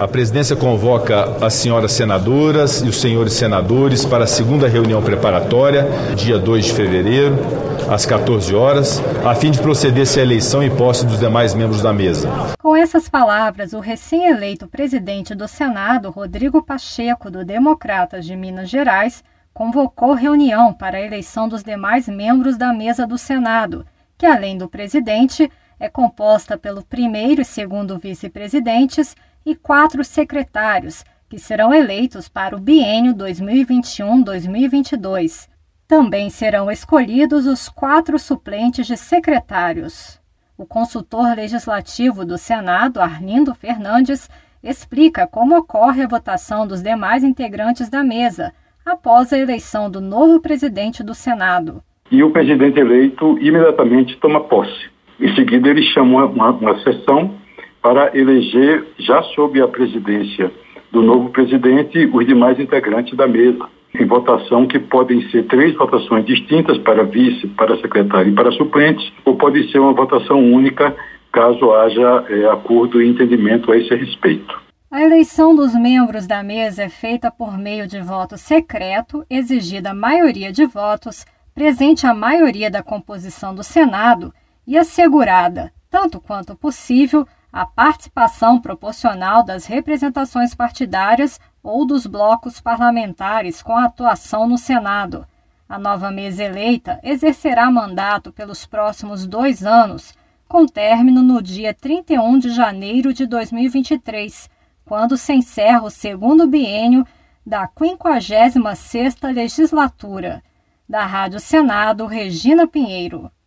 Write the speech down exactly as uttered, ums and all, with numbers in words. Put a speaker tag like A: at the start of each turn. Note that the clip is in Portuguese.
A: A presidência convoca as senhoras senadoras e os senhores senadores para a segunda reunião preparatória, dia dois de fevereiro, às quatorze horas, a fim de proceder-se à eleição e posse dos demais membros da mesa.
B: Com essas palavras, o recém-eleito presidente do Senado, Rodrigo Pacheco, do Democratas de Minas Gerais, convocou reunião para a eleição dos demais membros da mesa do Senado, que, além do presidente, é composta pelo primeiro e segundo vice-presidentes e quatro secretários, que serão eleitos para o biênio dois mil e vinte e um a dois mil e vinte e dois. Também serão escolhidos os quatro suplentes de secretários. O consultor legislativo do Senado, Arlindo Fernandes, explica como ocorre a votação dos demais integrantes da mesa, após a eleição do novo presidente do Senado.
C: E o presidente eleito imediatamente toma posse. Em seguida, ele chama uma, uma sessão para eleger, já sob a presidência do novo presidente, os demais integrantes da mesa, em votação que podem ser três votações distintas para vice, para secretário e para suplentes, ou pode ser uma votação única, caso haja é, acordo e entendimento a esse respeito.
B: A eleição dos membros da mesa é feita por meio de voto secreto, exigida a maioria de votos, presente a maioria da composição do Senado e assegurada, tanto quanto possível, a participação proporcional das representações partidárias ou dos blocos parlamentares com atuação no Senado. A nova mesa eleita exercerá mandato pelos próximos dois anos, com término no dia trinta e um de janeiro de dois mil e vinte e três, quando se encerra o segundo biênio da quinquagésima sexta legislatura. Da Rádio Senado, Regina Pinheiro.